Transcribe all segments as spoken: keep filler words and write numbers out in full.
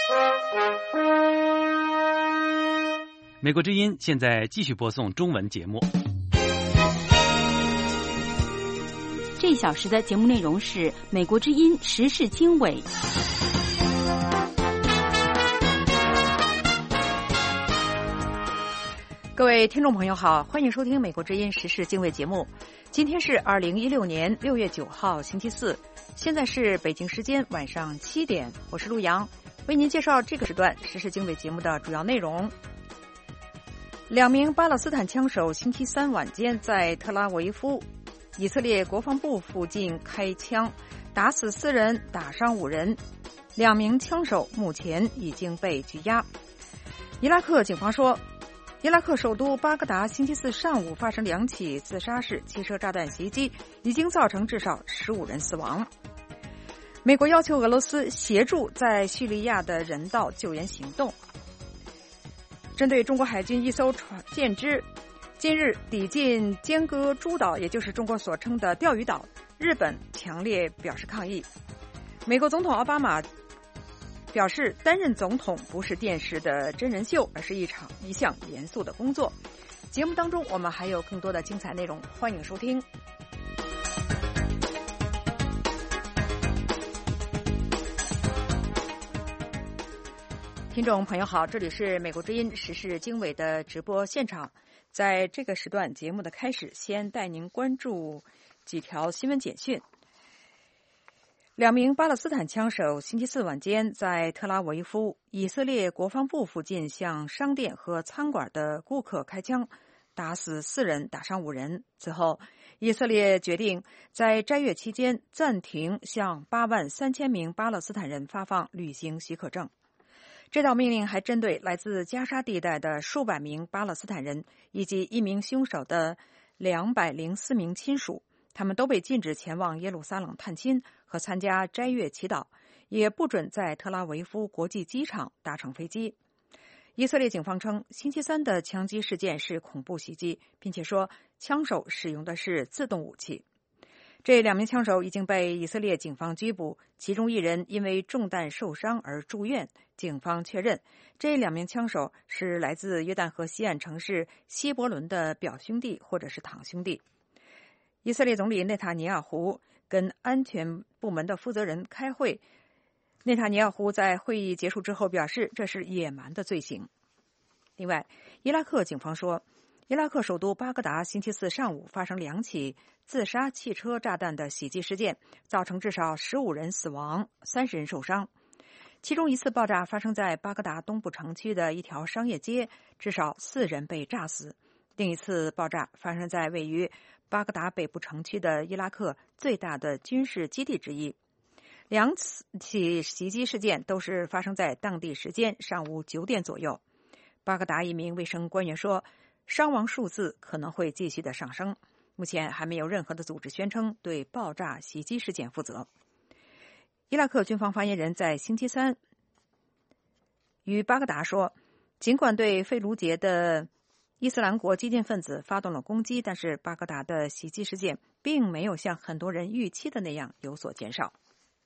美国之音现在继续播送中文节目。 这一小时的节目内容是美国之音时事经纬。 各位听众朋友好，欢迎收听美国之音时事经纬节目。今天是二零一六年六月九号星期四，现在是北京时间晚上七点，我是陆洋，为您介绍这个时段时事经纬节目的主要内容。两名巴勒斯坦枪手星期三晚间在特拉维夫以色列国防部附近开枪，打死四人，打伤五人，两名枪手目前已经被拘押。伊拉克警方说，伊拉克首都巴格达星期四上午发生两起自杀式汽车炸弹袭击，已经造成至少十五人死亡。美国要求俄罗斯协助在叙利亚的人道救援行动。针对中国海军一艘船舰只近日抵近尖阁诸岛，也就是中国所称的钓鱼岛，日本强烈表示抗议。美国总统奥巴马表示，担任总统不是电视的真人秀，而是一场一项严肃的工作。节目当中我们还有更多的精彩内容，欢迎收听。听众朋友好，这里是美国之音时事经纬的直播现场。在这个时段节目的开始，先带您关注几条新闻简讯。两名巴勒斯坦枪手星期四晚间在特拉维夫以色列国防部附近向商店和餐馆的顾客开枪，打死四人，打伤五人。此后，以色列决定在斋月期间暂停向八万三千名巴勒斯坦人发放旅行许可证。这道命令还针对来自加沙地带的数百名巴勒斯坦人以及一名凶手的两百零四名亲属，他们都被禁止前往耶路撒冷探亲和参加斋月祈祷，也不准在特拉维夫国际机场搭乘飞机。以色列警方称，星期三的枪击事件是恐怖袭击，并且说枪手使用的是自动武器。这两名枪手已经被以色列警方拘捕，其中一人因为中弹受伤而住院。警方确认，这两名枪手是来自约旦河西岸城市希伯伦的表兄弟或者是堂兄弟。以色列总理内塔尼亚胡跟安全部门的负责人开会，内塔尼亚胡在会议结束之后表示，这是野蛮的罪行。另外，伊拉克警方说，伊拉克首都巴格达星期四上午发生两起自杀汽车炸弹的袭击事件，造成至少十五人死亡，三十人受伤。其中一次爆炸发生在巴格达东部城区的一条商业街，至少四人被炸死。另一次爆炸发生在位于巴格达北部城区的伊拉克最大的军事基地之一。两起袭击事件都是发生在当地时间上午九点左右。巴格达一名卫生官员说，伤亡数字可能会继续的上升。目前还没有任何的组织宣称对爆炸袭击事件负责。伊拉克军方发言人在星期三与巴格达说，尽管对费卢杰的伊斯兰国激进分子发动了攻击，但是巴格达的袭击事件并没有像很多人预期的那样有所减少。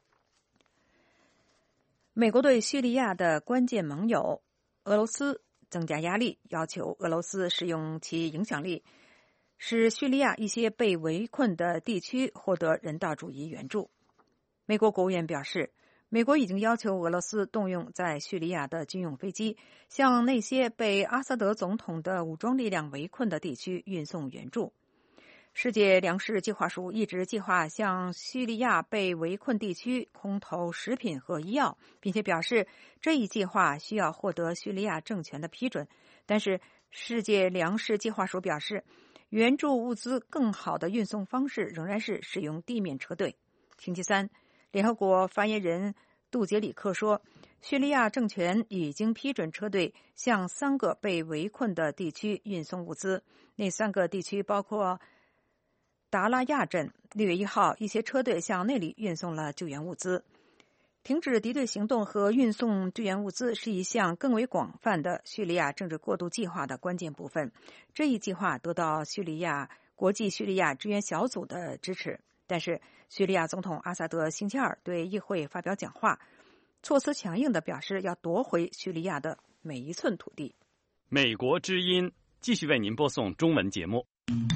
美国对叙利亚的关键盟友俄罗斯增加压力，要求俄罗斯使用其影响力，使叙利亚一些被围困的地区获得人道主义援助。美国国务院表示，美国已经要求俄罗斯动用在叙利亚的军用飞机，向那些被阿萨德总统的武装力量围困的地区运送援助。世界粮食计划署一直计划向叙利亚被围困地区空投食品和医药，并且表示这一计划需要获得叙利亚政权的批准。但是世界粮食计划署表示，援助物资更好的运送方式仍然是使用地面车队。星期三，联合国发言人杜杰里克说，叙利亚政权已经批准车队向三个被围困的地区运送物资。那三个地区包括达拉亚镇。六月一号，一些车队向那里运送了救援物资。停止敌对行动和运送救援物资是一项更为广泛的叙利亚政治过渡计划的关键部分。这一计划得到叙利亚国际叙利亚支援小组的支持。但是叙利亚总统阿萨德星期二对议会发表讲话， 措辞强硬地表示要夺回叙利亚的每一寸土地。 美国之音继续为您播送中文节目。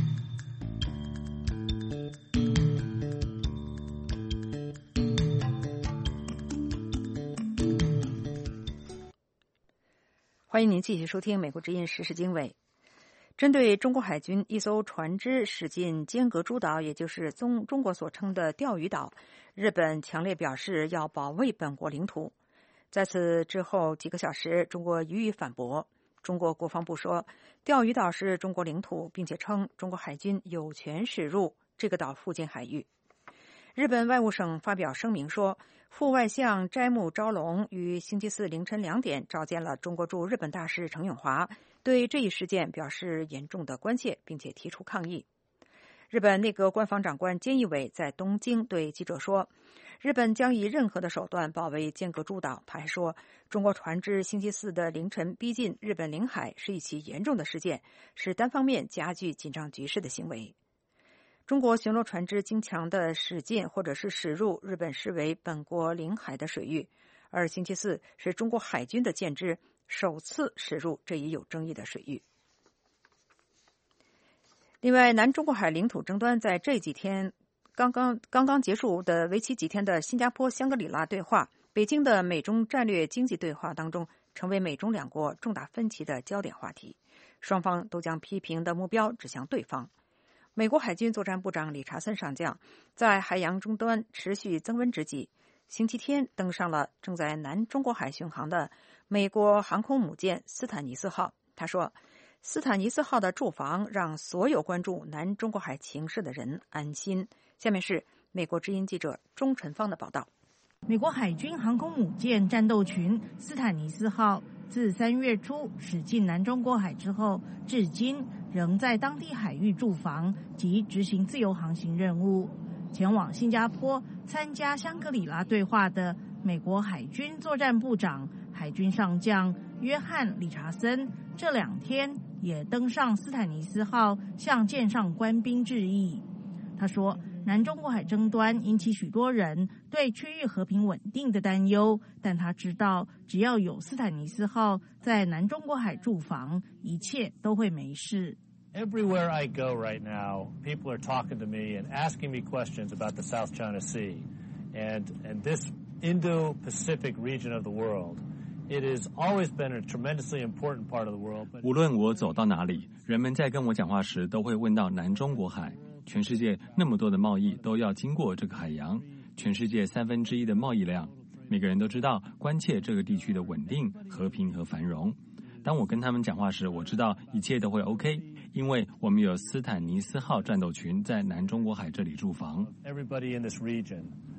欢迎您继续收听美国之音时事经纬。针对中国海军一艘船只驶进尖阁诸岛，也就是中中国所称的钓鱼岛，日本强烈表示要保卫本国领土。在此之后几个小时，中国予以反驳。中国国防部说，钓鱼岛是中国领土，并且称中国海军有权驶入这个岛附近海域。日本外务省发表声明说，副外相斋木昭龙于星期四凌晨两点召见了中国驻日本大使程永华，对这一事件表示严重的关切，并且提出抗议。日本内阁官房长官菅义伟在东京对记者说，日本将以任何的手段保卫尖阁诸岛。他还说，中国船只星期四的凌晨逼近日本领海是一起严重的事件，是单方面加剧紧张局势的行为。中国巡逻船只经常的驶进或者是驶入日本视为本国领海的水域，而星期四是中国海军的舰只首次驶入这一有争议的水域。另外，南中国海领土争端在这几天刚刚刚刚结束的为期几天的新加坡香格里拉对话，北京的美中战略经济对话当中，成为美中两国重大分歧的焦点话题。双方都将批评的目标指向对方。美国海军作战部长理查森上将在海洋争端持续增温之际，星期天登上了正在南中国海巡航的美国航空母舰斯坦尼斯号。他说，斯坦尼斯号的驻防让所有关注南中国海情势的人安心。下面是美国之音记者钟晨芳的报道。 美国海军航空母舰战斗群斯坦尼斯号自三月初驶进南中国海之后，至今仍在当地海域驻防及执行自由航行任务。前往新加坡参加香格里拉对话的美国海军作战部长海军上将约翰·理查森这两天也登上斯坦尼斯号，向舰上官兵致意。他说，南中国海争端引起许多人对区域和平稳定的担忧，但他知道只要有斯坦尼斯号在南中国海驻防，一切都会没事。 Everywhere I go right now, people are talking to me and asking me questions about the South China Sea and, and this Indo-Pacific region of the world. It has always been a tremendously important part of the world. 无论我走到哪里，人们在跟我讲话时都会问到南中国海。全世界那么多的贸易都要经过这个海洋，全世界三分之一的贸易量，每个人都知道关切这个地区的稳定、和平和繁荣。当我跟他们讲话时，我知道一切都会 OK， 因为我们有斯坦尼斯号战斗群在南中国海这里驻防。 Everybody in this region,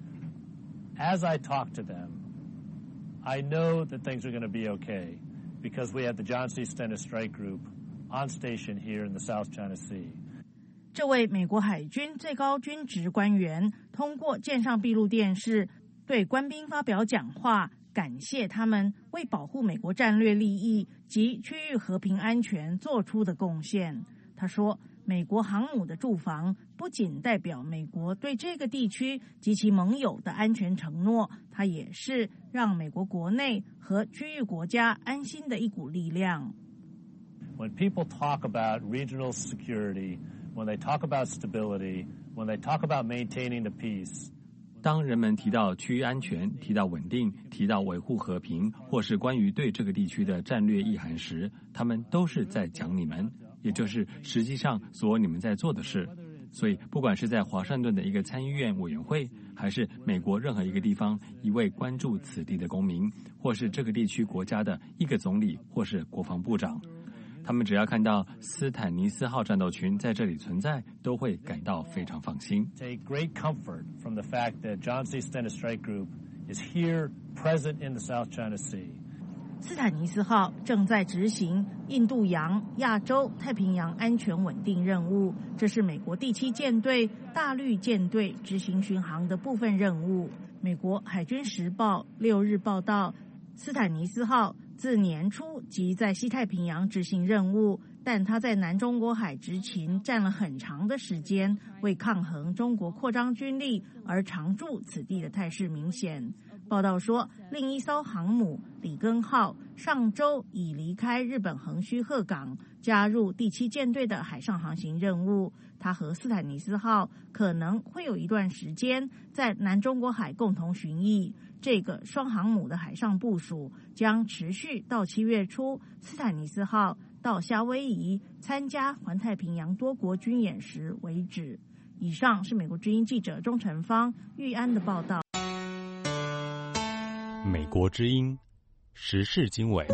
as I talk to them, I know that things are going to be okay because we have the John C. Stennis Strike Group on station here in the South China Sea. 这位美国海军最高军职官员通过舰上闭路电视对官兵发表讲话，感谢他们为保护美国战略利益及区域和平安全做出的贡献。他说，美国航母的驻防不仅代表美国对这个地区及其盟友的安全承诺，它也是让美国国内和区域国家安心的一股力量。 When people talk about regional security,When they talk about stability, when they talk about maintaining the peace, 当人们提到区域安全、提到稳定、提到维护和平，或是关于对这个地区的战略意涵时，他们都是在讲你们，也就是实际上所有你们在做的事。所以，不管是在华盛顿的一个参议院委员会，还是美国任何一个地方一位关注此地的公民，或是这个地区国家的一个总理或是国防部长，他们只要看到斯坦尼斯号战斗群在这里存在，都会感到非常放心。 Take great comfort from the fact that John C. Stennis Strike Group is here, present in the South China Sea. 斯坦尼斯号正在执行印度洋、亚洲、太平洋安全稳定任务，这是美国第七舰队大绿舰队执行巡航的部分任务。美国海军时报六日报道，斯坦尼斯号自年初即在西太平洋执行任务，但他在南中国海执勤占了很长的时间，为抗衡中国扩张军力而常驻此地的态势明显。 报道说，另一艘航母里根号上周已离开日本横须贺港，加入第七舰队的海上航行任务。它和斯坦尼斯号可能会有一段时间在南中国海共同巡弋。这个双航母的海上部署将持续到七月初，斯坦尼斯号到夏威夷参加环太平洋多国军演时为止。以上是美国之音记者钟成芳、玉安的报道。 美国之音时事经纬。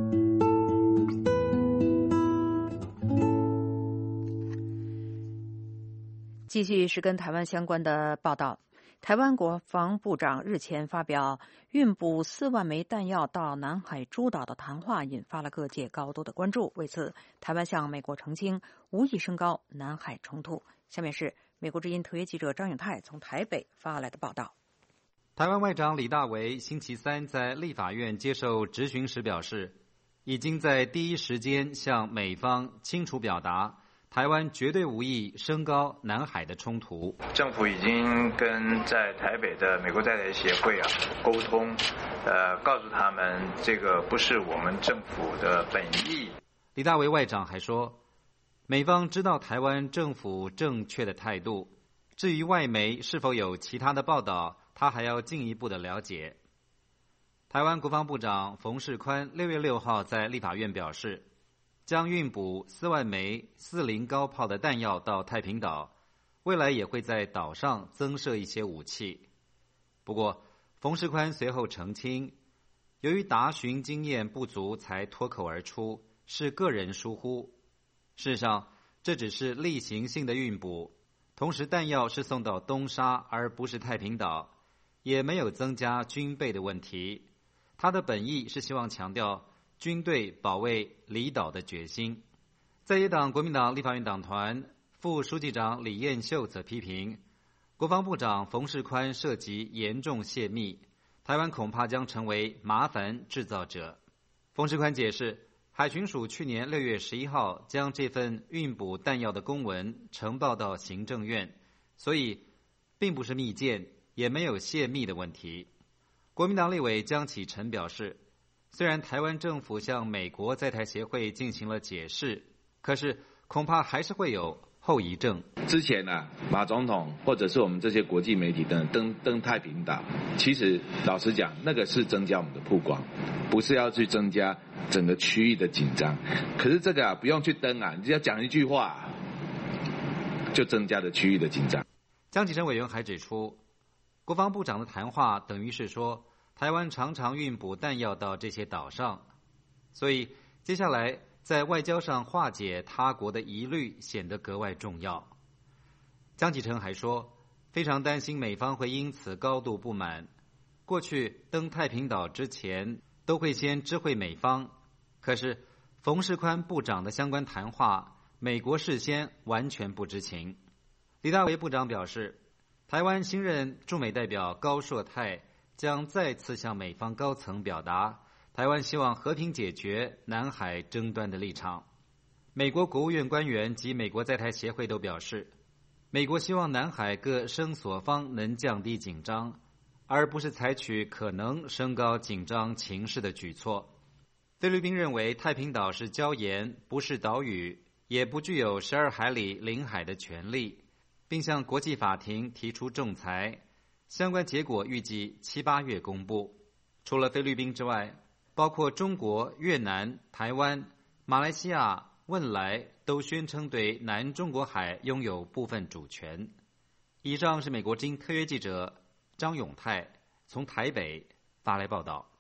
继续是跟台湾相关的报道。台湾国防部长日前发表运补四万枚弹药到南海诸岛的谈话，引发了各界高度的关注。为此，台湾向美国澄清无意升高南海冲突。下面是美国之音特约记者张永泰从台北发来的报道。 台湾外长李大为星期三在立法院接受质询时表示，已经在第一时间向美方清楚表达，台湾绝对无意升高南海的冲突。 政府已经跟在台北的美国在台协会啊沟通，呃，告诉他们这个不是我们政府的本意。 李大为外长还说，美方知道台湾政府正确的态度，至于外媒是否有其他的报道，他还要进一步的了解。台湾国防部长冯世宽六月六号在立法院表示，将运补四万枚四零高炮的弹药到太平岛，未来也会在岛上增设一些武器。不过，冯世宽随后澄清，由于答询经验不足才脱口而出，是个人疏忽。事实上，这只是例行性的运补，同时弹药是送到东沙而不是太平岛，也没有增加军备的问题。他的本意是希望强调军队保卫离岛的决心。在野党国民党立法院党团副书记长李彦秀则批评，国防部长冯世宽涉及严重泄密，台湾恐怕将成为麻烦制造者。冯世宽解释，海巡署去年六月十一号将这份运补弹药的公文呈报到行政院，所以并不是密件，也没有泄密的问题。国民党立委江启臣表示，虽然台湾政府向美国在台协会进行了解释，可是恐怕还是会有后遗症。 之前啊，马总统或者是我们这些国际媒体等登登太平岛，其实老实讲，那个是增加我们的曝光，不是要去增加整个区域的紧张。可是这个啊，不用去登啊，你只要讲一句话，就增加了区域的紧张。 江启臣委员还指出，国防部长的谈话等于是说，台湾常常运补弹药到这些岛上，所以接下来在外交上化解他国的疑虑显得格外重要。江启臣还说，非常担心美方会因此高度不满。过去登太平岛之前都会先知会美方，可是冯世宽部长的相关谈话，美国事先完全不知情。李大为部长表示，台湾新任驻美代表高硕泰将再次向美方高层表达台湾希望和平解决南海争端的立场。美国国务院官员及美国在台协会都表示，美国希望南海各声索方能降低紧张，而不是采取可能升高紧张情势的举措。菲律宾认为太平岛是礁岩，不是岛屿，也不具有十二海里领海的权利，并向国际法庭提出仲裁，相关结果预计七八月公布。除了菲律宾之外，包括中国、越南、台湾、马来西亚、汶莱都宣称对南中国海拥有部分主权。以上是美国之音特约记者张永泰从台北发来报道。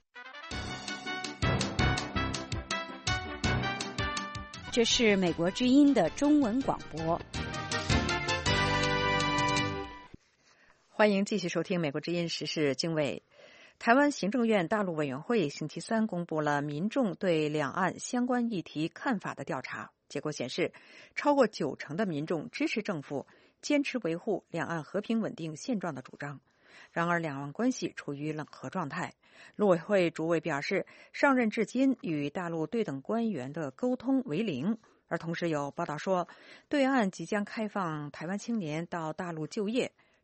这是美国之音的中文广播。 欢迎继续收听美国之音时事经纬。台湾行政院大陆委员会星期三公布了民众对两岸相关议题看法的调查，结果显示，超过九成的民众支持政府坚持维护两岸和平稳定现状的主张。然而，两岸关系处于冷和状态。陆委会主委表示，上任至今与大陆对等官员的沟通为零。而同时有报道说，对岸即将开放台湾青年到大陆就业。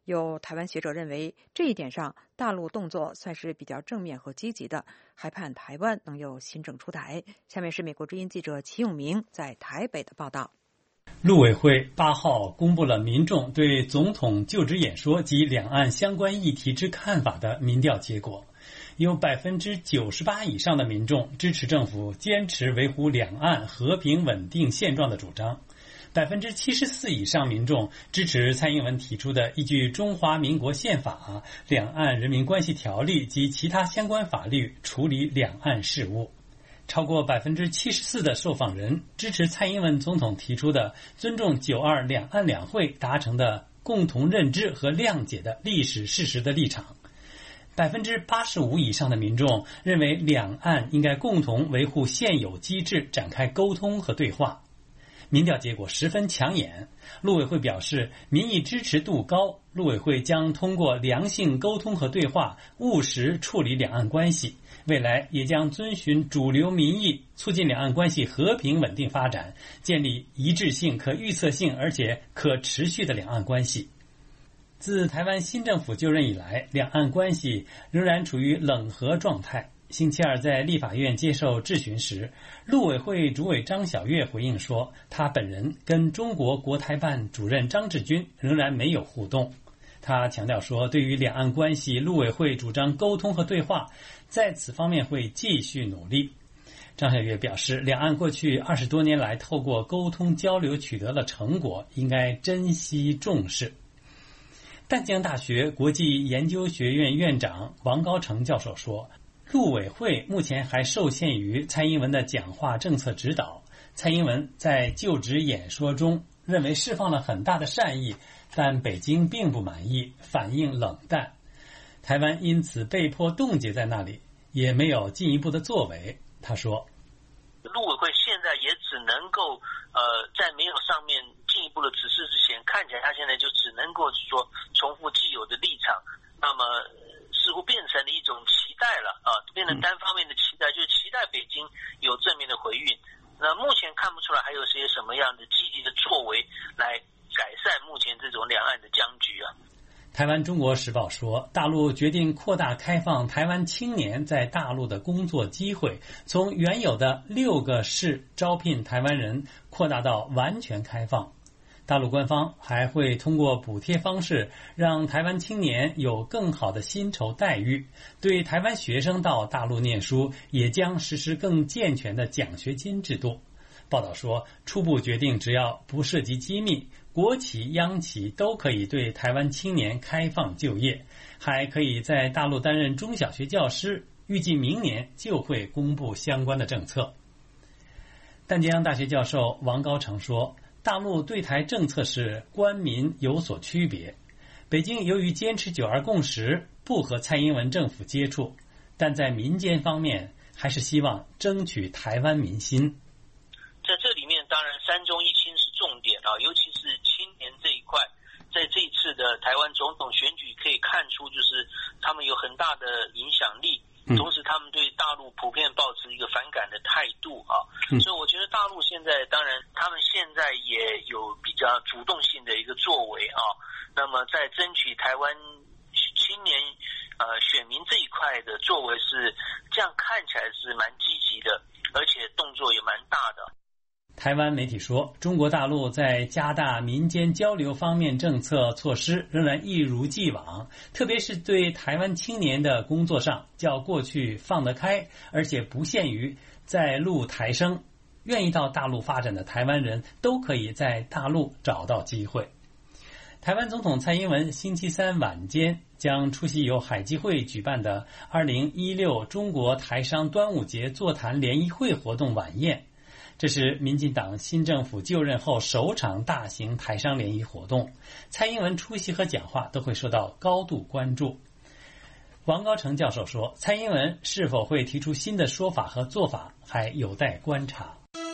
有台湾学者认为，这一点上大陆动作算是比较正面和积极的，还盼台湾能有新政出台。下面是美国之音记者齐永明在台北的报道。 陆委会八号公布了民众对总统就职演说及两岸相关议题之看法的民调结果，有百分之九十八以上的民众支持政府坚持维护两岸和平稳定现状的主张，百分之七十四以上民众支持蔡英文提出的依据中华民国宪法、两岸人民关系条例及其他相关法律处理两岸事务。超过百分之七十四的受访人支持蔡英文总统提出的尊重九二两岸两会达成的共同认知和谅解的历史事实的立场。百分之八十五以上的民众认为两岸应该共同维护现有机制，展开沟通和对话。民调结果十分抢眼，陆委会表示民意支持度高，陆委会将通过良性沟通和对话，务实处理两岸关系，未来也将遵循主流民意，促进两岸关系和平稳定发展，建立一致性、可预测性而且可持续的两岸关系。自台湾新政府就任以来，两岸关系仍然处于冷和状态。星期二在立法院接受质询时，陆委会主委张晓月回应说，他本人跟中国国台办主任张志军仍然没有互动。他强调说，对于两岸关系，陆委会主张沟通和对话，在此方面会继续努力。张晓月表示，两岸过去二十多年来透过沟通交流取得了成果，应该珍惜重视。淡江大学国际研究学院院长王高成教授说，陆委会目前还受限于蔡英文的讲话政策指导，蔡英文在就职演说中认为释放了很大的善意，但北京并不满意，反应冷淡，台湾因此被迫冻结在那里，也没有进一步的作为。他说， 陆委会现在也只能够呃，在没有上面进一步的指示之前，看起来他现在就只能够说重复既有的立场，那么似乎变成了一种期待了啊，变成单方面的期待，就是期待北京有正面的回应。那目前看不出来还有些什么样的积极的作为来改善目前这种两岸的僵局啊。 台湾中国时报说，大陆决定扩大开放台湾青年在大陆的工作机会，从原有的六个市招聘台湾人扩大到完全开放。大陆官方还会通过补贴方式让台湾青年有更好的薪酬待遇，对台湾学生到大陆念书也将实施更健全的奖学金制度。报道说，初步决定只要不涉及机密，国企、央企都可以对台湾青年开放就业，还可以在大陆担任中小学教师，预计明年就会公布相关的政策。淡江大学教授王高成说，大陆对台政策是官民有所区别，北京由于坚持九二共识，不和蔡英文政府接触，但在民间方面还是希望争取台湾民心。 在这里面当然三中一轻是重点啊，尤其是青年这一块，在这一次的台湾总统选举可以看出，就是他们有很大的影响力，同时他们对大陆普遍抱持一个反感的态度啊，所以我觉得大陆现在当然他们现在也有比较主动性的一个作为啊，那么在争取台湾青年呃选民这一块的作为是这样，看起来是蛮积极的，而且动作也蛮大的。 台湾媒体说，中国大陆在加大民间交流方面政策措施仍然一如既往，特别是对台湾青年的工作上较过去放得开，而且不限于在陆台生，愿意到大陆发展的台湾人都可以在大陆找到机会。台湾总统蔡英文星期三晚间将出席由海基会举办的二零一六中国台商端午节座谈联谊会活动晚宴，这是民进党新政府就任后首场大型台商联谊活动，蔡英文出席和讲话都会受到高度关注。王高成教授说，蔡英文是否会提出新的说法和做法还有待观察。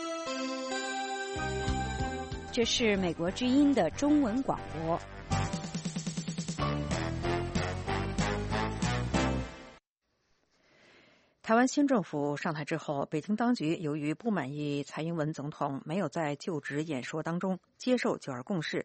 这是美国之音的中文广播。 台湾新政府上台之后，北京当局由于不满意蔡英文总统没有在就职演说当中接受九二共识，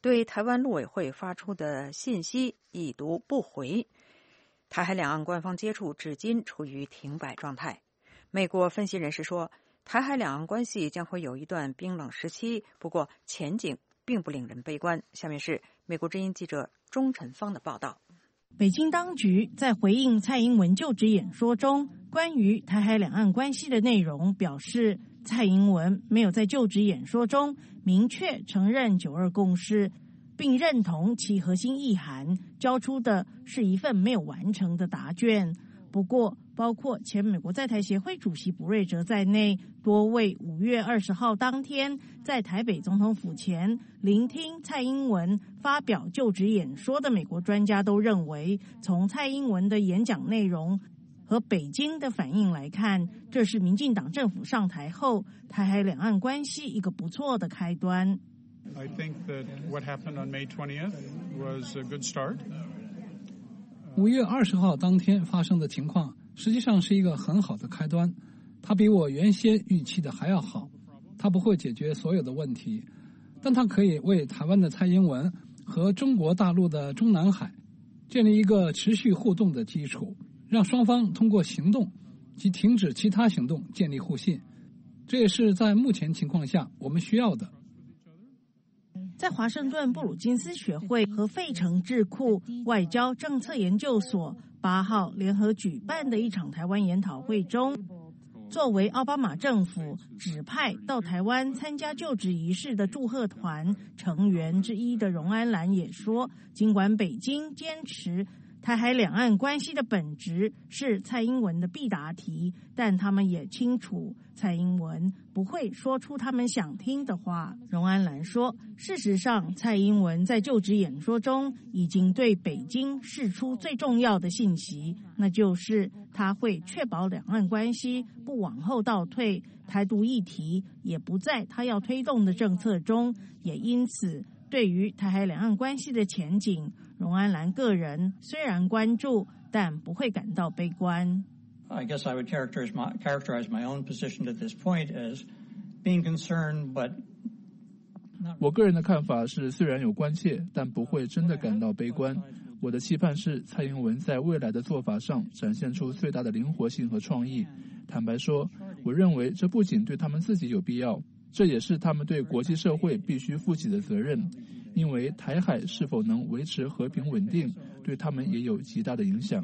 对台湾陆委会发出的信息已读不回。台海两岸官方接触至今处于停摆状态。美国分析人士说，台海两岸关系将会有一段冰冷时期，不过前景并不令人悲观。下面是美国之音记者钟晨芳的报道。 北京当局在回应蔡英文就职演说中关于台海两岸关系的内容表示，蔡英文没有在就职演说中明确承认九二共识，并认同其核心意涵，交出的是一份没有完成的答卷。不过，包括前美国在台协会主席卜瑞哲在内，多位五月二十号当天在台北总统府前聆听蔡英文发表就职演说的美国专家都认为，从蔡英文的演讲内容和北京的反应来看，这是民进党政府上台后台海两岸关系一个不错的开端。 I think that what happened on May twentieth was a good start. 五月二十号当天发生的情况实际上是一个很好的开端，它比我原先预期的还要好。它不会解决所有的问题，但它可以为台湾的蔡英文和中国大陆的中南海建立一个持续互动的基础，让双方通过行动及停止其他行动建立互信。这也是在目前情况下我们需要的。 在华盛顿布鲁金斯学会和费城智库外交政策研究所八号联合举办的一场台湾研讨会中，作为奥巴马政府指派到台湾参加就职仪式的祝贺团成员之一的荣安兰也说，尽管北京坚持台海两岸关系的本质是蔡英文的必答题，但他们也清楚蔡英文不会说出他们想听的话。荣安兰说，事实上蔡英文在就职演说中已经对北京释出最重要的信息，那就是他会确保两岸关系不往后倒退，台独议题也不在他要推动的政策中，也因此对于台海两岸关系的前景，荣安兰个人虽然关注，但不会感到悲观。 I guess I would characterize my, characterize my own position at this point as being concerned, but 我个人的看法是，虽然有关切，但不会真的感到悲观。我的期盼是，蔡英文在未来的做法上展现出最大的灵活性和创意。坦白说，我认为这不仅对他们自己有必要，这也是他们对国际社会必须负起的责任。因为台海是否能维持和平稳定，对他们也有极大的影响。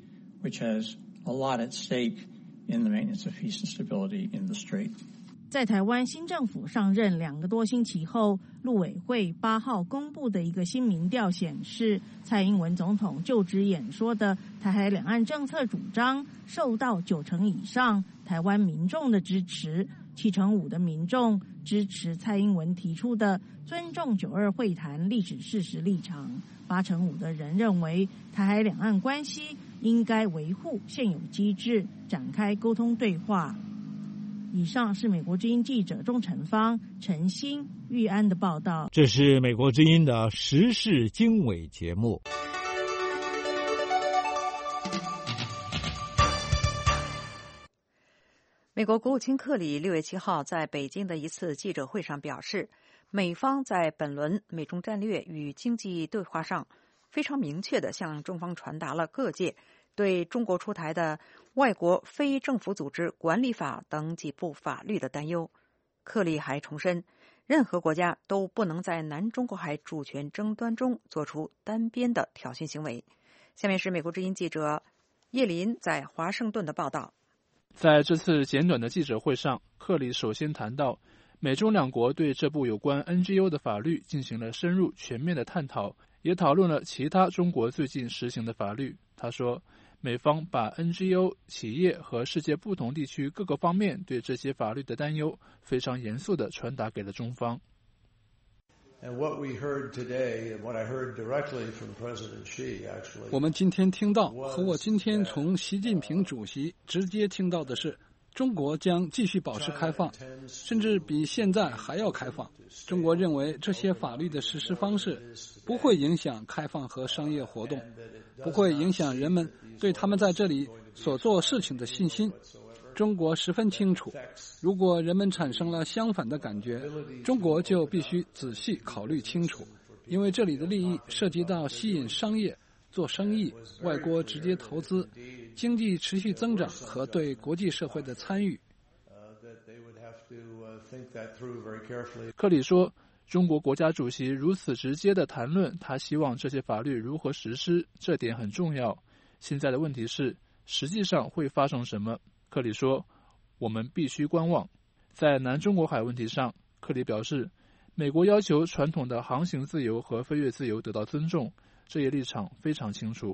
A lot at stake in the maintenance of peace and stability in the strait. 在台湾新政府上任两个多星期后，陆委会八号公布的一个新民调显示，蔡英文总统就职演说的台海两岸政策主张受到九成以上台湾民众的支持，七成五的民众支持蔡英文提出的尊重九二会谈历史事实立场，八成五的人认为台海两岸关系应该维护现有机制，展开沟通对话。以上是美国之音记者钟晨芳、陈欣、玉安的报道。 这是美国之音的时事经纬节目。 美国国务卿克里六月七号在北京的一次记者会上表示，美方在本轮美中战略与经济对话上非常明确地向中方传达了各界对中国出台的外国非政府组织管理法等几部法律的担忧。克里还重申，任何国家都不能在南中国海主权争端中做出单边的挑衅行为。下面是美国之音记者叶林在华盛顿的报道。 在这次简短的记者会上，克里首先谈到美中两国对这部有关 N G O 的法律进行了深入全面的探讨，也讨论了其他中国最近实行的法律。他说，美方把 N G O、企业和世界不同地区各个方面对这些法律的担忧非常严肃地传达给了中方。 我们今天听到和我今天从习近平主席直接听到的是，中国将继续保持开放，甚至比现在还要开放。中国认为这些法律的实施方式不会影响开放和商业活动，不会影响人们对他们在这里所做事情的信心。中国十分清楚，如果人们产生了相反的感觉，中国就必须仔细考虑清楚， 因为这里的利益涉及到吸引商业、做生意、外国直接投资、经济持续增长和对国际社会的参与。 克里说，中国国家主席如此直接地谈论他希望这些法律如何实施，这点很重要。现在的问题是，实际上会发生什么？克里说，我们必须观望。在南中国海问题上，克里表示，美国要求传统的航行自由和飞越自由得到尊重，这一立场非常清楚。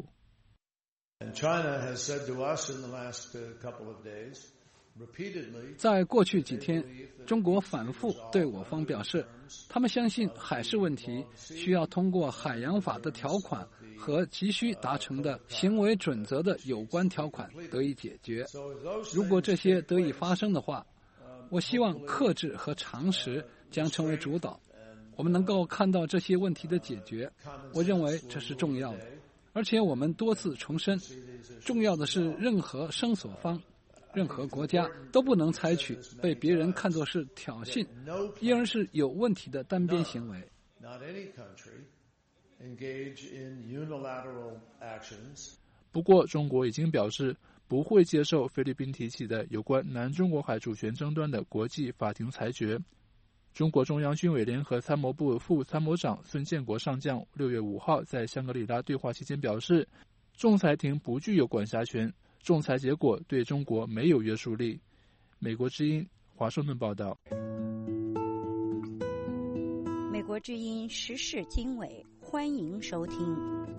在过去几天，中国反复对我方表示，他们相信海事问题需要通过海洋法的条款和急需达成的行为准则的有关条款得以解决。如果这些得以发生的话，我希望克制和常识将成为主导，我们能够看到这些问题的解决，我认为这是重要的。而且我们多次重申，重要的是任何声索方、任何国家都不能采取被别人看作是挑衅，因而是有问题的单边行为。 不过，中国已经表示不会接受菲律宾提起的有关南中国海主权争端的国际法庭裁决。中国中央军委联合参谋部副参谋长孙建国上将六月五号在香格里拉对话期间表示，仲裁庭不具有管辖权，仲裁结果对中国没有约束力。美国之音华盛顿报道。 美国之音时事经纬，欢迎收听。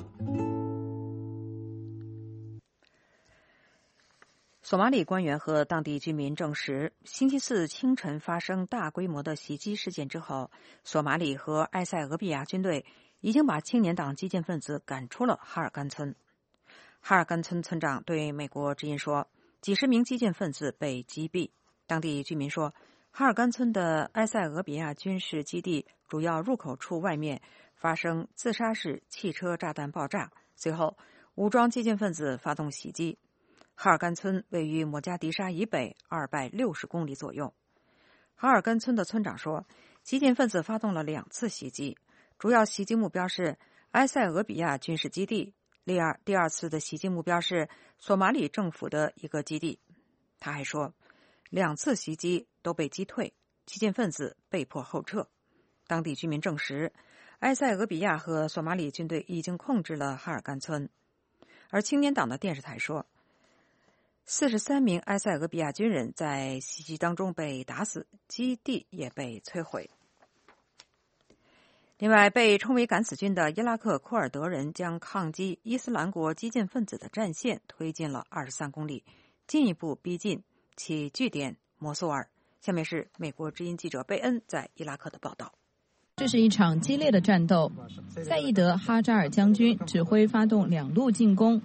索马里官员和当地居民证实，星期四清晨发生大规模的袭击事件之后，索马里和埃塞俄比亚军队已经把青年党激进分子赶出了哈尔干村。哈尔干村村长对美国之音说，几十名激进分子被击毙。当地居民说，哈尔干村的埃塞俄比亚军事基地主要入口处外面发生自杀式汽车炸弹爆炸，随后武装激进分子发动袭击。哈尔干村位于摩加迪沙以北二百六十公里左右。哈尔干村的村长说，激进分子发动了两次袭击，主要袭击目标是埃塞俄比亚军事基地，第二第二次的袭击目标是索马里政府的一个基地。他还说，两次袭击都被击退，激进分子被迫后撤。当地居民证实，埃塞俄比亚和索马里军队已经控制了哈尔干村。而青年党的电视台说，四十三名埃塞俄比亚军人在袭击当中被打死，基地也被摧毁。另外，被称为敢死军的伊拉克库尔德人将抗击伊斯兰国激进分子的战线推进了二十三公里，进一步逼近其据点摩苏尔。下面是美国之音记者贝恩在伊拉克的报道。 这是一场激烈的战斗，赛义德·哈扎尔将军指挥发动两路进攻。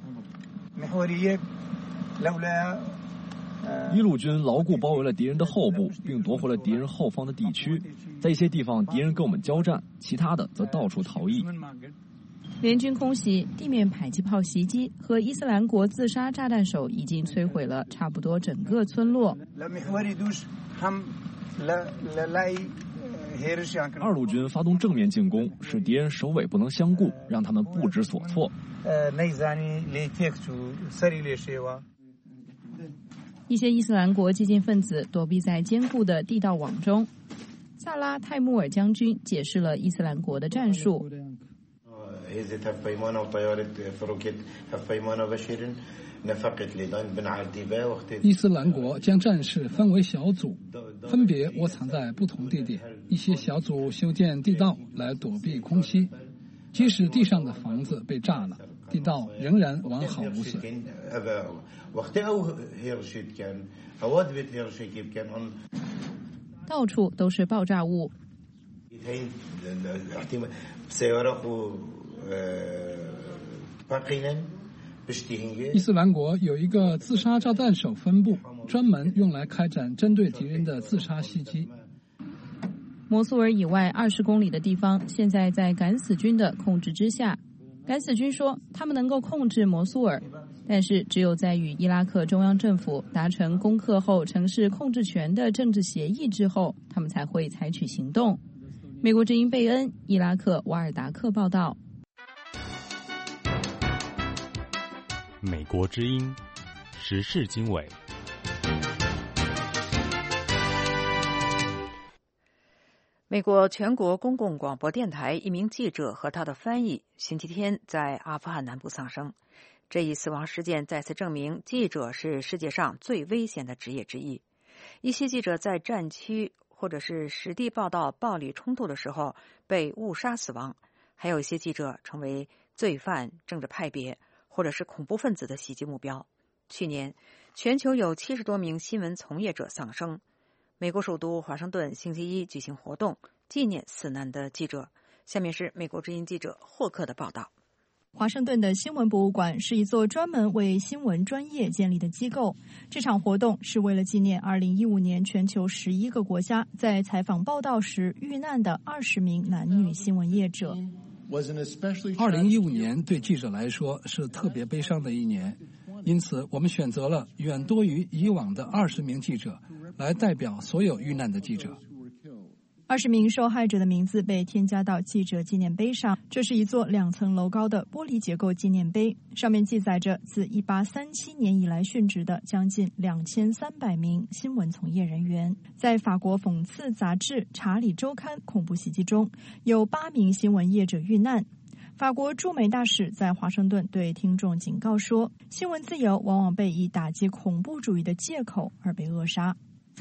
伊鲁军牢固包围了敌人的后部，并夺回了敌人后方的地区。在一些地方，敌人跟我们交战，其他的则到处逃逸。 联军空袭、地面迫击炮袭击和伊斯兰国自杀炸弹手已经摧毁了差不多整个村落。 二路军发动正面进攻，使敌人首尾不能相顾，让他们不知所措。 一些伊斯兰国激进分子躲避在坚固的地道网中。萨拉泰穆尔将军解释了伊斯兰国的战术。 伊斯兰国将战士分为小组，分别窝藏在不同地点。一些小组修建地道来躲避空袭，即使地上的房子被炸了，地道仍然完好无损。 到处都是爆炸物。 伊斯兰国有一个自杀炸弹手分部，专门用来开展针对敌人的自杀袭击。 摩苏尔以外二十公里的地方，现在在敢死军的控制之下。敢死军说，他们能够控制摩苏尔，但是只有在与伊拉克中央政府达成攻克后城市控制权的政治协议之后，他们才会采取行动。 美国之音贝恩，伊拉克瓦尔达克报道。 美国之音时事经纬。 美国全国公共广播电台一名记者和他的翻译星期天在阿富汗南部丧生。这一死亡事件再次证明，记者是世界上最危险的职业之一。一些记者在战区或者是实地报道暴力冲突的时候被误杀死亡，还有一些记者成为罪犯、政治派别或者是恐怖分子的袭击目标。去年，全球有七十多名新闻从业者丧生。美国首都华盛顿星期一举行活动，纪念死难的记者。下面是美国之音记者霍克的报道。 华盛顿的新闻博物馆是一座专门为新闻专业建立的机构。这场活动是为了纪念二零一五年全球十一个国家在采访报道时遇难的二十名男女新闻业者。 二零一五年对记者来说是特别悲伤的一年，因此我们选择了远多于以往的二十名记者来代表所有遇难的记者。 二十名受害者的名字被添加到记者纪念碑上。这是一座两层楼高的玻璃结构纪念碑，上面记载着自一八三七年以来殉职的将近两千三百名新闻从业人员。在法国讽刺杂志《查理周刊》恐怖袭击中，有八名新闻业者遇难。法国驻美大使在华盛顿对听众警告说，新闻自由往往被以打击恐怖主义的借口而被扼杀。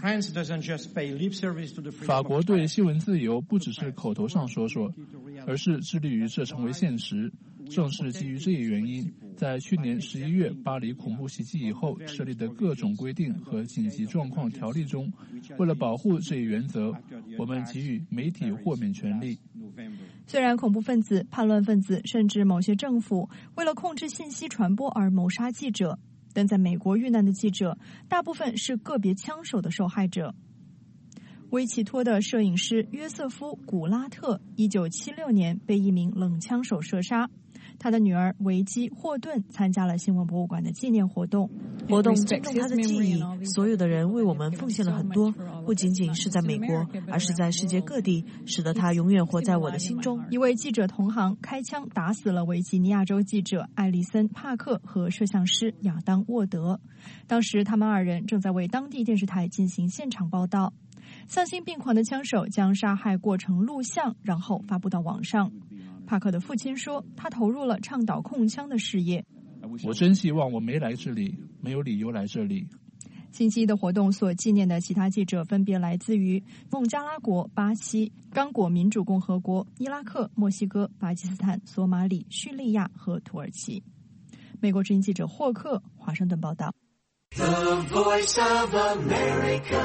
法国对新闻自由不只是口头上说说，而是致力于这成为现实。正是基于这一原因，在去年十一月巴黎恐怖袭击以后设立的各种规定和紧急状况条例中，为了保护这一原则，我们给予媒体豁免权利。 虽然恐怖分子、叛乱分子甚至某些政府为了控制信息传播而谋杀记者，但在美国遇难的记者大部分是个别枪手的受害者。维奇托的摄影师约瑟夫·古拉特一九七六年被一名冷枪手射杀，他的女儿维基·霍顿参加了新闻博物馆的纪念活动。 活动尊重他的记忆，所有的人为我们奉献了很多，不仅仅是在美国，而是在世界各地，使得他永远活在我的心中。 一位记者同行开枪打死了维吉尼亚州记者艾丽森·帕克和摄像师亚当·沃德，当时他们二人正在为当地电视台进行现场报道。丧心病狂的枪手将杀害过程录像，然后发布到网上。帕克的父亲说，他投入了倡导控枪的事业。 我真希望我没来这里，没有理由来这里。 星期一的活动所纪念的其他记者分别来自于孟加拉国、巴西、刚果民主共和国、伊拉克、墨西哥、巴基斯坦、索马里、叙利亚和土耳其。美国之音记者霍克，华盛顿报道。 The Voice of America。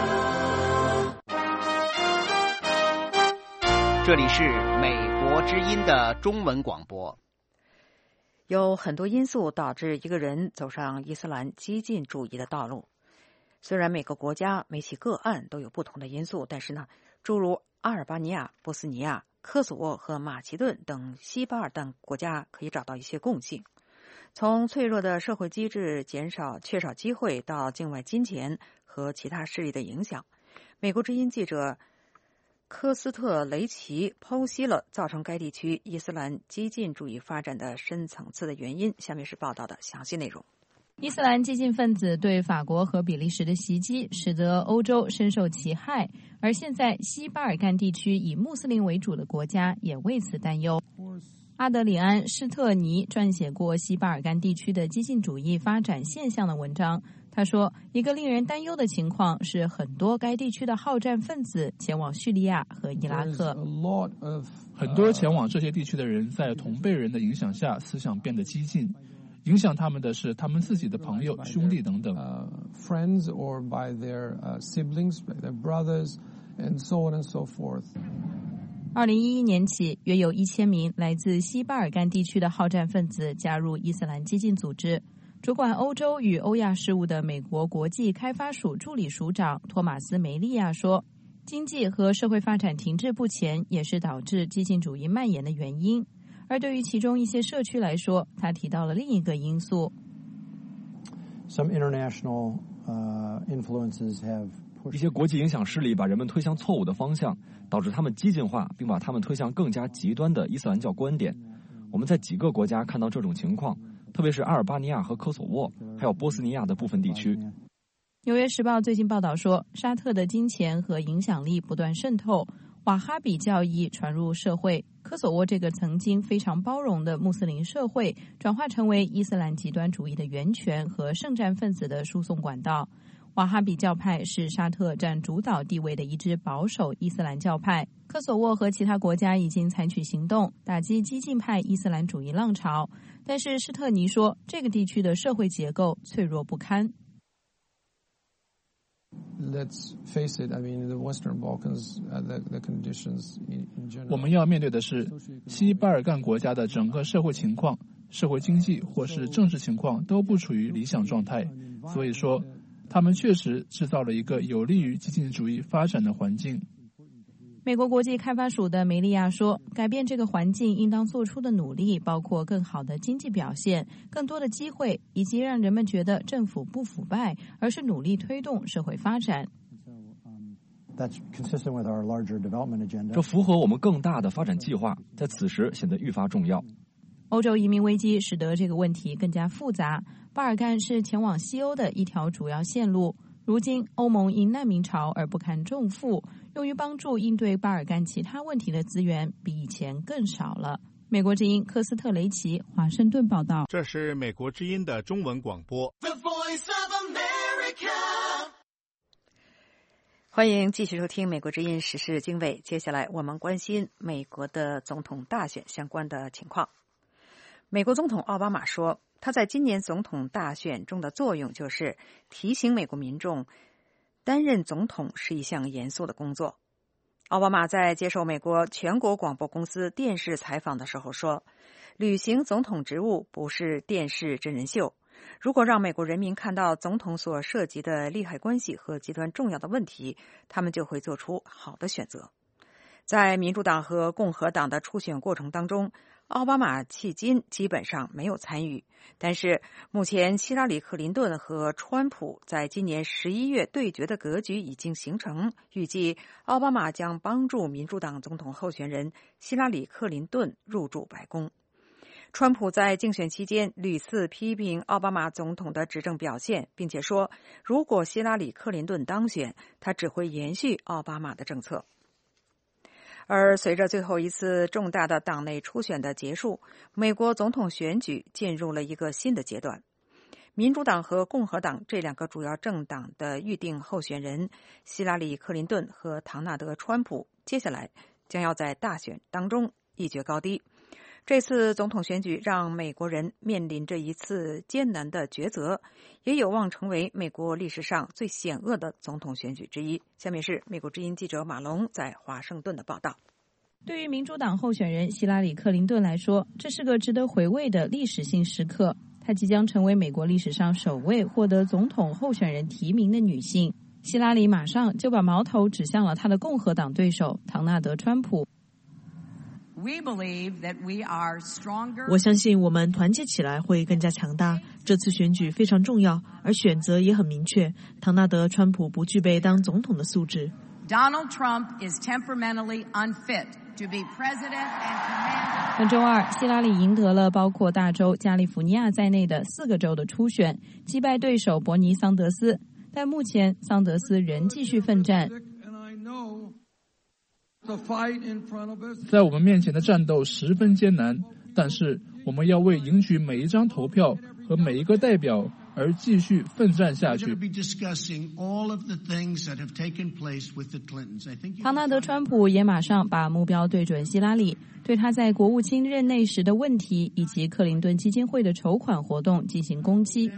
这里是美国之音的中文广播。 有很多因素导致一个人走上伊斯兰激进主义的道路。虽然每个国家每起个案都有不同的因素，但是呢，诸如阿尔巴尼亚、波斯尼亚、科索沃和马其顿等西巴尔干国家可以找到一些共性。从脆弱的社会机制减少缺少机会到境外金钱和其他势力的影响，美国之音记者科斯特雷奇剖析了造成该地区伊斯兰激进主义发展的深层次的原因。下面是报道的详细内容。 伊斯兰激进分子对法国和比利时的袭击使得欧洲深受其害，而现在西巴尔干地区以穆斯林为主的国家也为此担忧。阿德里安·施特尼撰写过西巴尔干地区的激进主义发展现象的文章。他说，一个令人担忧的情况是，很多该地区的好战分子前往叙利亚和伊拉克。 很多前往这些地区的人在同辈人的影响下，思想变得激进。影响他们的是他们自己的朋友、兄弟等等。 Friends or by their siblings, by their brothers, and so on and so forth. 二零一一年起，约有一千名来自西巴尔干地区的好战分子加入伊斯兰激进组织。主管欧洲与欧亚事务的美国国际开发署助理署长托马斯·梅利亚说，经济和社会发展停滞不前也是导致激进主义蔓延的原因。而对于其中一些社区来说，他提到了另一个因素。 Some international uh, influences have 一些国际影响势力把人们推向错误的方向，导致他们激进化，并把他们推向更加极端的伊斯兰教观点。我们在几个国家看到这种情况，特别是阿尔巴尼亚和科索沃，还有波斯尼亚的部分地区。 纽约时报最近报道说，沙特的金钱和影响力不断渗透，瓦哈比教义传入社会，科索沃这个曾经非常包容的穆斯林社会转化成为伊斯兰极端主义的源泉和圣战分子的输送管道。瓦哈比教派是沙特占主导地位的一支保守伊斯兰教派，科索沃和其他国家已经采取行动打击激进派伊斯兰主义浪潮，但是施特尼说，这个地区的社会结构脆弱不堪。 Let's face it, I mean, the Western Balkans, uh, the, the conditions in, in general. 我们要面对的是西巴尔干国家的整个社会情况、社会经济或是政治情况都不处于理想状态，所以说，他们确实制造了一个有利于激进主义发展的环境。 美国国际开发署的梅利亚说，改变这个环境应当做出的努力包括更好的经济表现、更多的机会，以及让人们觉得政府不腐败，而是努力推动社会发展。 这符合我们更大的发展计划，在此时显得愈发重要。 欧洲移民危机使得这个问题更加复杂。巴尔干是前往西欧的一条主要线路，如今欧盟因难民潮而不堪重负，用于帮助应对巴尔干其他问题的资源比以前更少了。美国之音科斯特雷奇华盛顿报道。 这是美国之音的中文广播。The Voice of America。欢迎继续收听美国之音时事经纬，接下来我们关心美国的总统大选相关的情况。美国总统奥巴马说，他在今年总统大选中的作用就是提醒美国民众，担任总统是一项严肃的工作。奥巴马在接受美国全国广播公司电视采访的时候说，履行总统职务不是电视真人秀，如果让美国人民看到总统所涉及的利害关系和极端重要的问题，他们就会做出好的选择。在民主党和共和党的初选过程当中，奥巴马迄今基本上没有参与，但是目前希拉里·克林顿和川普在今年十一月对决的格局已经形成，预计奥巴马将帮助民主党总统候选人希拉里·克林顿入驻白宫。川普在竞选期间屡次批评奥巴马总统的执政表现，并且说，如果希拉里·克林顿当选，他只会延续奥巴马的政策。而随着最后一次重大的党内初选的结束，美国总统选举进入了一个新的阶段。民主党和共和党这两个主要政党的预定候选人希拉里·克林顿和唐纳德·川普，接下来将要在大选当中一决高低。这次总统选举让美国人面临着一次艰难的抉择，也有望成为美国历史上最险恶的总统选举之一。下面是美国之音记者马龙在华盛顿的报道。 对于民主党候选人希拉里·克林顿来说，这是个值得回味的历史性时刻。她即将成为美国历史上首位获得总统候选人提名的女性。希拉里马上就把矛头指向了她的共和党对手唐纳德·川普。 我相信我们团结起来会更加强大。这次选举非常重要，而选择也很明确。唐纳德·川普不具备当总统的素质。 Donald Trump is temperamentally unfit to be president and commander. 本周二，希拉里赢得了包括大州加利福尼亚在内的四个州的初选，击败对手伯尼·桑德斯。但目前，桑德斯仍继续奋战。 在我们面前的战斗十分艰难，但是我们要为赢取每一张投票和每一个代表而继续奋战下去。 唐纳德·川普也马上把目标对准希拉里，对他在国务卿任内时的问题以及克林顿基金会的筹款活动进行攻击。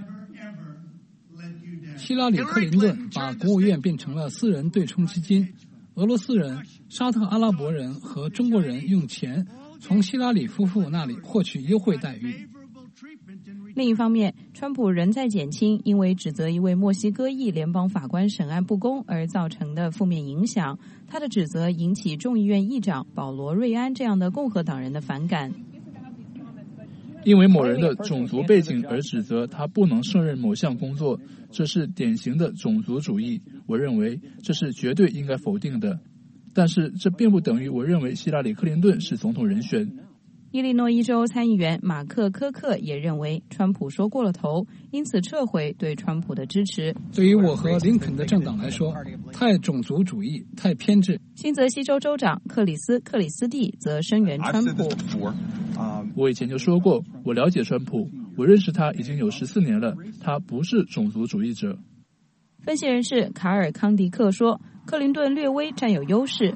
希拉里·克林顿把国务院变成了私人对冲基金，俄罗斯人、沙特阿拉伯人和中国人用钱从希拉里夫妇那里获取优惠待遇。 另一方面，川普仍在减轻因为指责一位墨西哥裔联邦法官审案不公而造成的负面影响。他的指责引起众议院议长保罗·瑞安这样的共和党人的反感。 因为某人的种族背景而指责他不能胜任某项工作，这是典型的种族主义。我认为这是绝对应该否定的。但是这并不等于我认为希拉里·克林顿是总统人选。 伊利诺伊州参议员马克·科克也认为川普说过了头，因此撤回对川普的支持。 对于我和林肯的政党来说，太种族主义，太偏执。 新泽西州州长克里斯·克里斯蒂则声援川普。 我以前就说过，我了解川普，我认识他已经有十四年了，他不是种族主义者。 分析人士卡尔·康迪克说，克林顿略微占有优势。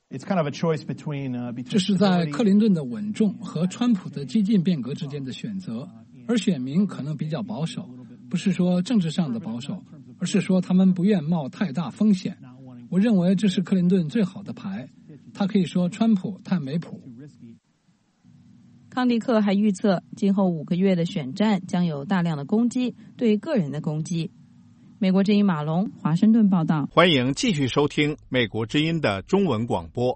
这是在克林顿的稳重和川普的激进变革之间的选择，而选民可能比较保守，不是说政治上的保守，而是说他们不愿冒太大风险。我认为这是克林顿最好的牌，他可以说川普太没谱。 康迪克还预测，今后五个月的选战将有大量的攻击，对个人的攻击。美国之音马龙华盛顿报道。 欢迎继续收听美国之音的中文广播。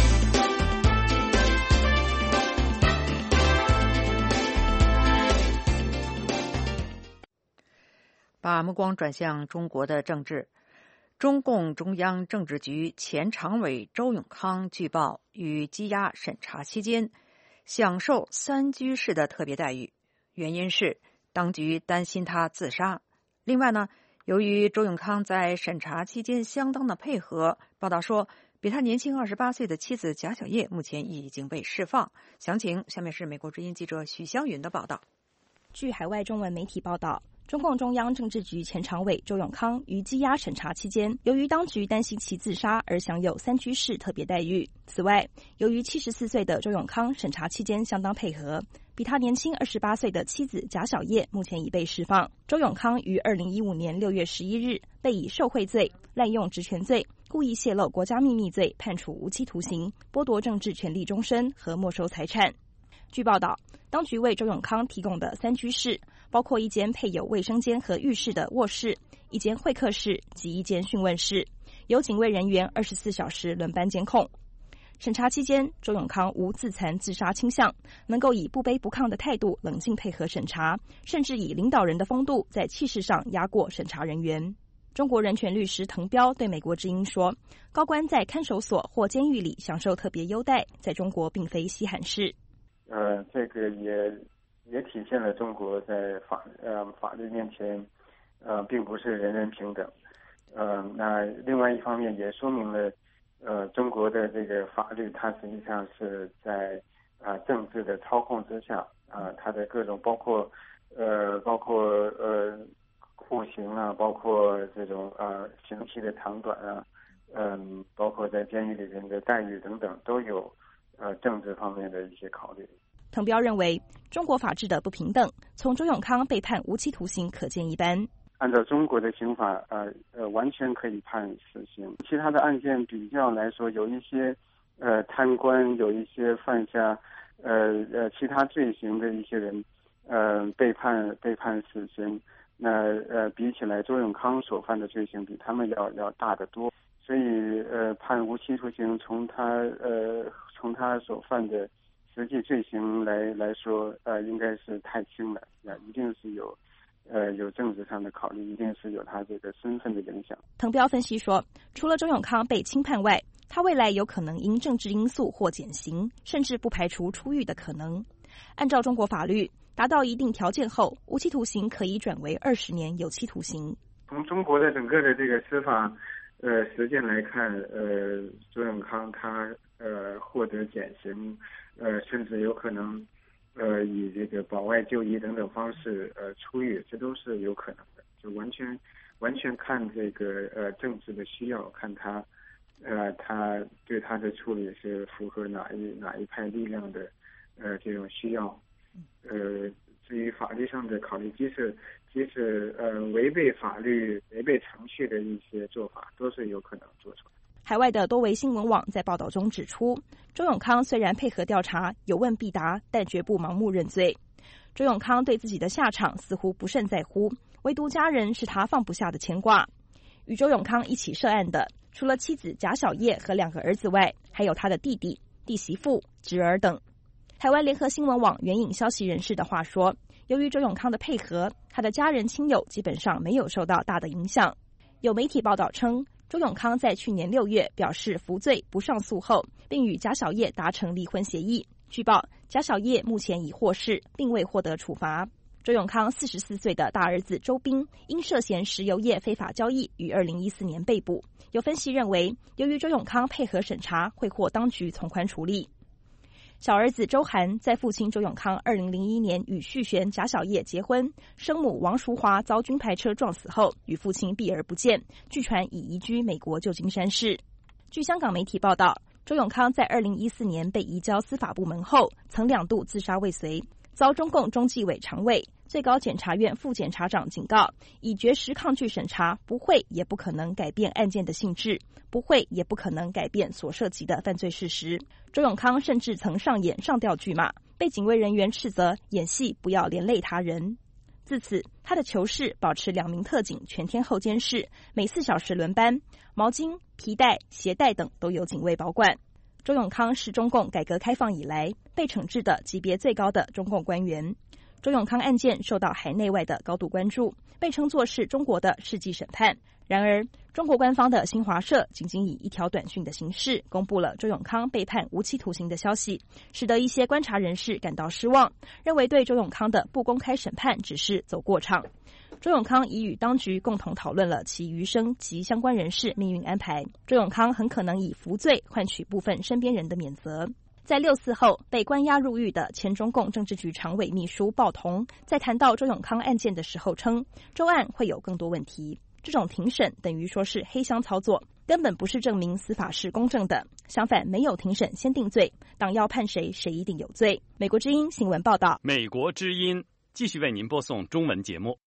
把目光转向中国的政治，中共中央政治局前常委周永康据报于羁押审查期间享受三居室的特别待遇，原因是当局担心他自杀。另外呢，由于周永康在审查期间相当的配合，报道说比他年轻二十八岁的妻子贾小叶目前已经被释放。详情下面是美国之音记者许湘云的报道。 据海外中文媒体报道，中共中央政治局前常委周永康于羁押审查期间，由于当局担心其自杀而享有三居室特别待遇。此外，由于七十四岁的周永康审查期间相当配合，比他年轻二十八岁的妻子贾小叶目前已被释放。周永康于二零一五年六月十一日被以受贿罪、滥用职权罪、故意泄露国家秘密罪判处无期徒刑，剥夺政治权利终身和没收财产。据报道，当局为周永康提供的三居室包括一间配有卫生间和浴室的卧室、一间会客室及一间讯问室，由警卫人员二十四小时轮班监控。审查期间，周永康无自残自杀倾向，能够以不卑不亢的态度冷静配合审查，甚至以领导人的风度在气势上压过审查人员。中国人权律师滕彪对美国之音说，高官在看守所或监狱里享受特别优待，在中国并非稀罕事。 呃，这个也也体现了中国在法呃法律面前，呃，并不是人人平等。呃，那另外一方面也说明了，呃，中国的这个法律它实际上是在啊、呃、政治的操控之下啊、呃，它的各种包括呃包括呃酷刑啊，包括这种啊、呃、刑期的长短啊，嗯、呃，包括在监狱里面的待遇等等，都有呃政治方面的一些考虑。 滕彪认为，中国法治的不平等，从周永康被判无期徒刑可见一斑。 按照中国的刑法，呃呃，完全可以判死刑。其他的案件比较来说，有一些呃贪官，有一些犯下呃呃其他罪行的一些人，呃被判被判死刑。那呃比起来，周永康所犯的罪行比他们要要大得多。所以呃判无期徒刑，从他呃从他所犯的实际罪行来来说，呃，应该是太轻了，那一定是有，呃，有政治上的考虑，一定是有他这个身份的影响。 滕彪分析说，除了周永康被轻判外，他未来有可能因政治因素或减刑，甚至不排除出狱的可能。按照中国法律，达到一定条件后，无期徒刑可以转为二十年有期徒刑。 从中国的整个的这个司法呃实践来看，呃，周永康他呃获得减刑。呃，甚至有可能，呃，以这个保外就医等等方式，呃，出狱，这都是有可能的。就完全，完全看这个呃政治的需要，看他，呃，他对他的处理是符合哪一哪一派力量的，呃，这种需要。呃，至于法律上的考虑，即使即使呃违背法律、违背程序的一些做法，都是有可能做出来。 海外的多维新闻网在报道中指出，周永康虽然配合调查，有问必答，但绝不盲目认罪。周永康对自己的下场似乎不甚在乎，唯独家人是他放不下的牵挂。与周永康一起涉案的，除了妻子贾小叶和两个儿子外，还有他的弟弟、弟媳妇、侄儿等。 台湾联合新闻网援引消息人士的话说，由于周永康的配合，他的家人亲友基本上没有受到大的影响。有媒体报道称，周永康在去年六月表示服罪不上诉后，并与贾小叶达成离婚协议。据报，贾小叶目前已获释，并未获得处罚。周永康四十四岁的大儿子周斌因涉嫌石油业非法交易，于二零一四年被捕。有分析认为，由于周永康配合审查，会获当局从宽处理。小儿子周涵在父亲周永康二零零一年与续弦贾小叶结婚，生母王淑华遭军牌车撞死后，与父亲避而不见，据传已移居美国旧金山市。据香港媒体报道，周永康在二零一四年被移交司法部门后，曾两度自杀未遂，遭中共中纪委常委、最高检察院副检察长警告，以绝食抗拒审查，不会也不可能改变案件的性质，不会也不可能改变所涉及的犯罪事实。周永康甚至曾上演上吊锯马，被警卫人员斥责演戏不要连累他人。自此，他的囚室保持两名特警全天候监视，每四小时轮班，毛巾、皮带、鞋带等都由警卫保管。周永康是中共改革开放以来被惩治的级别最高的中共官员。周永康案件受到海内外的高度关注，被称作是中国的世纪审判。然而，中国官方的新华社仅仅以一条短讯的形式公布了周永康被判无期徒刑的消息，使得一些观察人士感到失望，认为对周永康的不公开审判只是走过场。周永康已与当局共同讨论了其余生及相关人士命运安排。周永康很可能以服罪换取部分身边人的免责。在六四后被关押入狱的前中共政治局常委秘书鲍同，在谈到周永康案件的时候称，周案会有更多问题。这种庭审等于说是黑箱操作，根本不是证明司法是公正的。相反，没有庭审先定罪，党要判谁，谁一定有罪。美国之音新闻报道。 美国之音继续为您播送中文节目。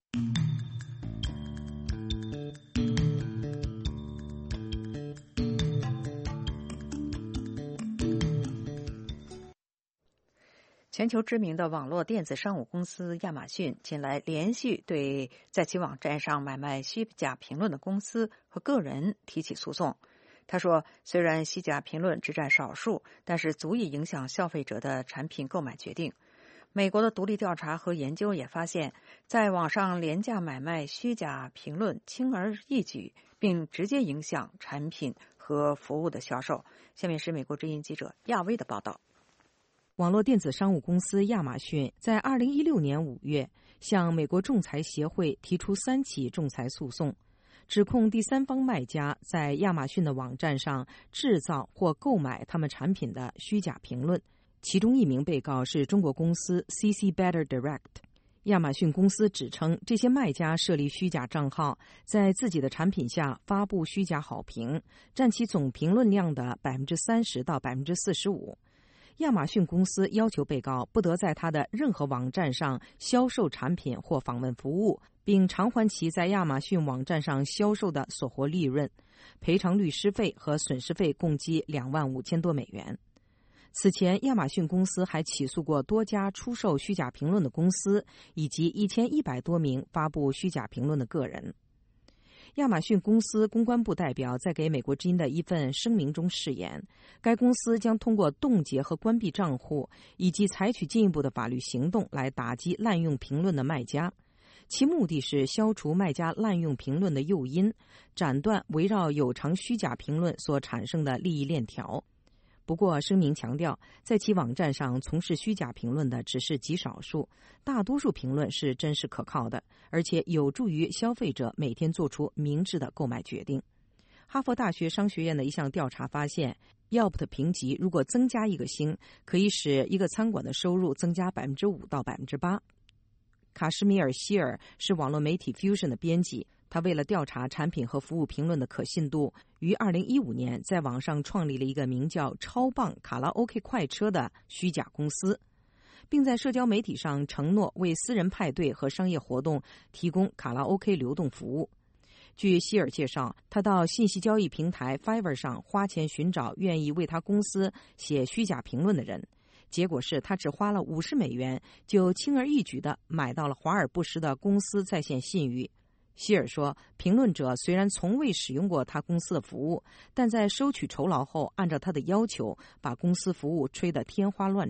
全球知名的网络电子商务公司亚马逊近来连续对在其网站上买卖虚假评论的公司和个人提起诉讼。他说，虽然虚假评论只占少数，但是足以影响消费者的产品购买决定。美国的独立调查和研究也发现，在网上廉价买卖虚假评论轻而易举，并直接影响产品和服务的销售。下面是美国之音记者亚威的报道。 网络电子商务公司亚马逊在二零一六年五月向美国仲裁协会提出三起仲裁诉讼，指控第三方卖家在亚马逊的网站上制造或购买他们产品的虚假评论。其中一名被告是中国公司 C C Better Direct。亚马逊公司指称，这些卖家设立虚假账号，在自己的产品下发布虚假好评，占其总评论量的百分之三十到百分之四十五。亚马逊公司要求被告不得在他的任何网站上销售产品或访问服务，并偿还其在亚马逊网站上销售的所获利润，赔偿律师费和损失费共计两万五千多美元。此前，亚马逊公司还起诉过多家出售虚假评论的公司，以及一千一百多名发布虚假评论的个人。亚马逊公司公关部代表在给美国之音的一份声明中誓言，该公司将通过冻结和关闭账户，以及采取进一步的法律行动来打击滥用评论的卖家。其目的是消除卖家滥用评论的诱因，斩断围绕有偿虚假评论所产生的利益链条。不过，声明强调，在其网站上从事虚假评论的只是极少数，大多数评论是真实可靠的，而且有助于消费者每天做出明智的购买决定。哈佛大学商学院的一项调查发现， Yelp 的评级如果增加一个星，可以使一个餐馆的收入增加 百分之五 到 百分之八。卡什米尔·希尔是网络媒体 Fusion 的编辑，他为了调查产品和服务评论的可信度，于二零一五年在网上创立了一个名叫超棒卡拉 OK 快车的虚假公司，并在社交媒体上承诺为私人派对和商业活动提供卡拉 OK 流动服务。据希尔介绍，他到信息交易平台 Fiverr 上花钱寻找愿意为他公司写虚假评论的人，结果是他只花了五十美元就轻而易举地买到了华而不实的公司在线信誉。希尔说，评论者虽然从未使用过他公司的服务，但在收取酬劳后，按照他的要求把公司服务吹得天花乱坠。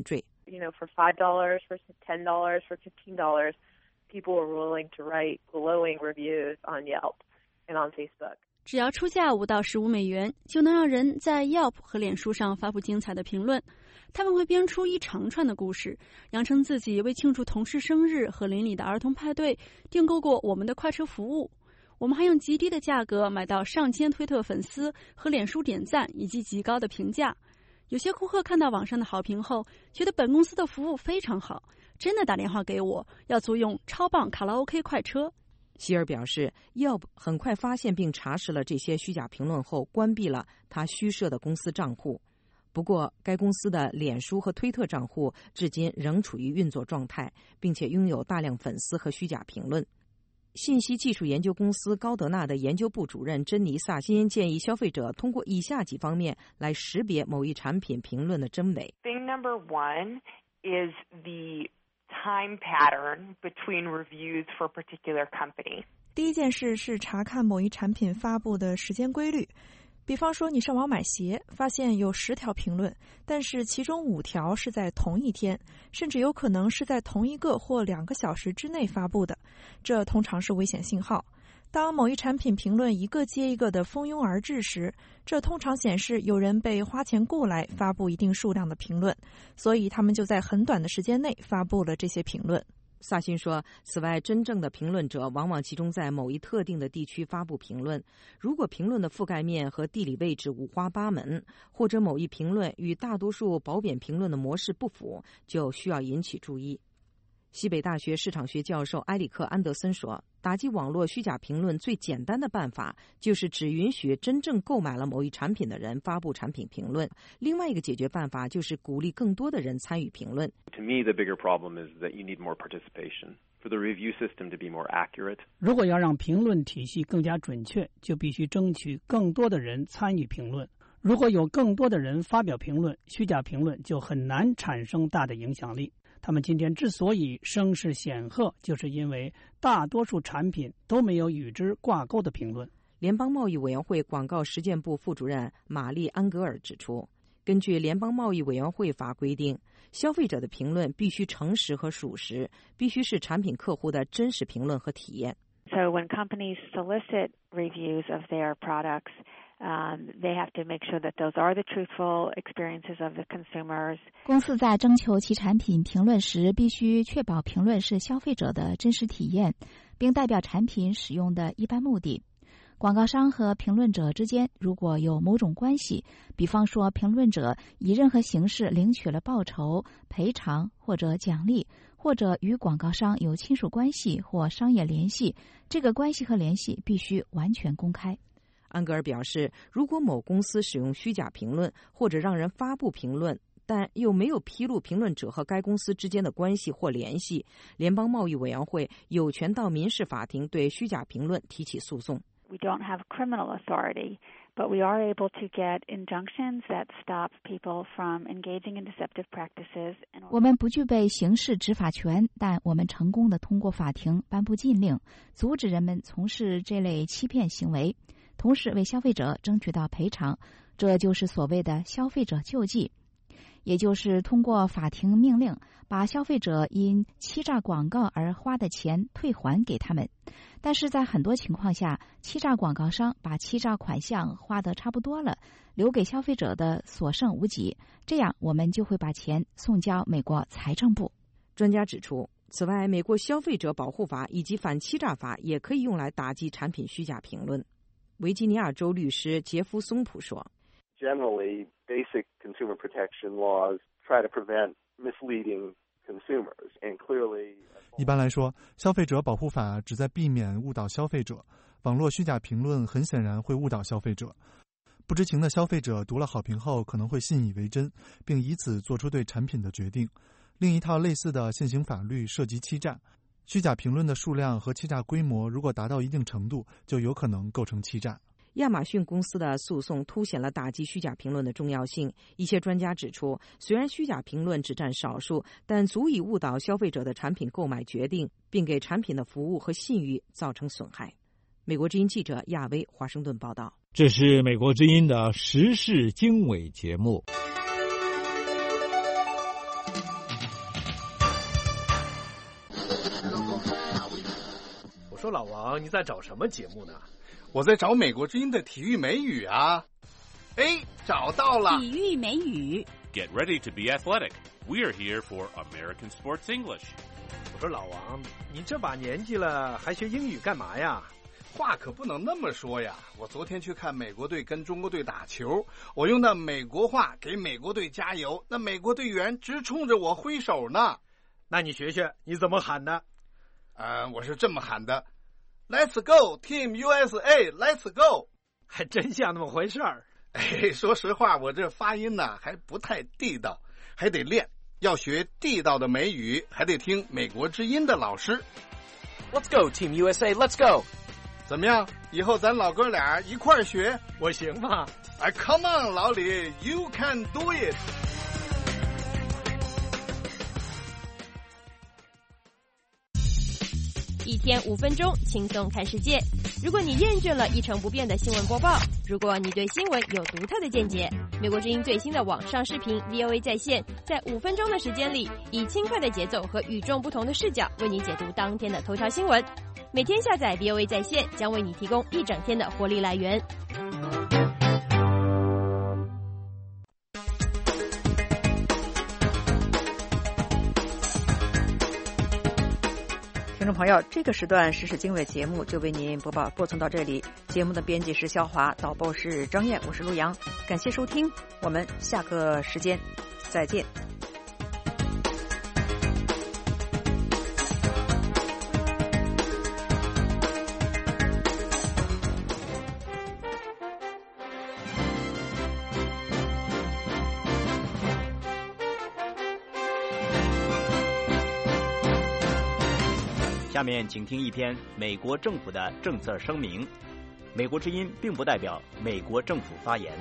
You know, for five dollars, for ten dollars, for fifteen dollars, people were willing to write glowing reviews on Yelp and on Facebook. 只要出价五到十五美元，就能让人在 Yelp 和脸书上发布精彩的评论。他们会编出一长串的故事，扬称自己为庆祝同事生日和邻里的儿童派对订购过我们的快车服务。我们还用极低的价格买到上千推特粉丝和脸书点赞以及极高的评价。有些顾客看到网上的好评后，觉得本公司的服务非常好，真的打电话给我，要租用超棒卡拉 OK 快车。 希尔表示 ，Yelp 很快发现并查实了这些虚假评论后，关闭了他虚设的公司账户。不过，该公司的脸书和推特账户至今仍处于运作状态，并且拥有大量粉丝和虚假评论。信息技术研究公司高德纳的研究部主任珍妮·萨辛建议消费者通过以下几方面来识别某一产品评论的真伪。 Thing number one is the time pattern between reviews for a particular company. 第一件事是查看某一产品发布的时间规律。比方说，你上网买鞋，发现有十条评论，但是其中五条是在同一天，甚至有可能是在同一个或两个小时之内发布的，这通常是危险信号。当某一产品评论一个接一个的蜂拥而至时，这通常显示有人被花钱雇来发布一定数量的评论，所以他们就在很短的时间内发布了这些评论。 萨辛说，此外，真正的评论者往往集中在某一特定的地区发布评论。如果评论的覆盖面和地理位置五花八门，或者某一评论与大多数褒贬评论的模式不符，就需要引起注意。西北大学市场学教授埃里克·安德森说，打击网络虚假评论最简单的办法就是只允许真正购买了某一产品的人发布产品评论。另外一个解决办法就是鼓励更多的人参与评论。 To me, the bigger problem is that you need more participation for the review system to be more accurate. 如果要让评论体系更加准确，就必须争取更多的人参与评论。如果有更多的人发表评论，虚假评论就很难产生大的影响力。他们今天之所以声势显赫，就是因为大多数产品都没有与之挂钩的评论。 联邦贸易委员会广告实践部副主任玛丽·安格尔指出，根据联邦贸易委员会法规定，消费者的评论必须诚实和属实，必须是产品客户的真实评论和体验。 So when companies solicit reviews of their products, Um, they have to make sure that those are the truthful experiences of the consumers. 公司在征求其产品评论时，必须确保评论是消费者的真实体验，并代表产品使用的一般目的。广告商和评论者之间如果有某种关系，比方说评论者以任何形式领取了报酬、赔偿或者奖励，或者与广告商有亲属关系或商业联系，这个关系和联系必须完全公开。 安格尔表示，如果某公司使用虚假评论或者让人发布评论，但又没有披露评论者和该公司之间的关系或联系，联邦贸易委员会有权到民事法庭对虚假评论提起诉讼。 We don't have criminal authority, but we are able to get injunctions that stop people from engaging in deceptive practices. 我们不具备刑事执法权，但我们成功地通过法庭颁布禁令，阻止人们从事这类欺骗行为。同时为消费者争取到赔偿，这就是所谓的消费者救济，也就是通过法庭命令把消费者因欺诈广告而花的钱退还给他们。但是在很多情况下，欺诈广告商把欺诈款项花得差不多了，留给消费者的所剩无几，这样我们就会把钱送交美国财政部。 专家指出，此外，美国消费者保护法以及反欺诈法也可以用来打击产品虚假评论。维吉尼亚州律师杰夫·松普说 Generally, basic consumer protection laws try to prevent misleading consumers, and clearly... 一般来说，消费者保护法旨在避免误导消费者。网络虚假评论很显然会误导消费者。不知情的消费者读了好评后可能会信以为真，并以此做出对产品的决定。另一套类似的现行法律涉及欺诈。虚假评论的数量和欺诈规模如果达到一定程度，就有可能构成欺诈。 亚马逊公司的诉讼凸显了打击虚假评论的重要性。一些专家指出，虽然虚假评论只占少数，但足以误导消费者的产品购买决定，并给产品的服务和信誉造成损害。美国之音记者亚威华盛顿报道。 这是美国之音的时事经纬节目。 说老王，你在找什么节目呢？ 我在找美国之音的体育美语啊。哎，找到了！ 体育美语。 Get ready to be athletic. We're here for American Sports English. 我说老王，你这把年纪了，还学英语干嘛呀？ 话可不能那么说呀！我昨天去看美国队跟中国队打球，我用那美国话给美国队加油，那美国队员直冲着我挥手呢。 那你学学，你怎么喊的？ 呃，我是这么喊的 ：Let's go, Team U S A, Let's go！ 还真像那么回事儿。 哎，说实话，我这发音呢还不太地道，还得练。要学地道的美语，还得听美国之音的老师。 Let's go, Team U S A, Let's go！ 怎么样？以后咱老哥俩一块儿学， 我行吗？ 哎 ，Come on， 老李 ，You can do it！ 一天五分钟，轻松看世界。如果你厌倦了一成不变的新闻播报，如果你对新闻有独特的见解，美国之音最新的网上视频 V O A 在线，在五分钟的时间里，以轻快的节奏和与众不同的视角，为你解读当天的头条新闻。每天下载 V O A 在线，将为你提供一整天的活力来源。 听众朋友，这个时段时事经纬节目就为您播报播送到这里。节目的编辑是肖华，导播是张燕，我是陆阳。感谢收听，我们下个时间再见。 下面请听一篇美国政府的政策声明。美国之音并不代表美国政府发言。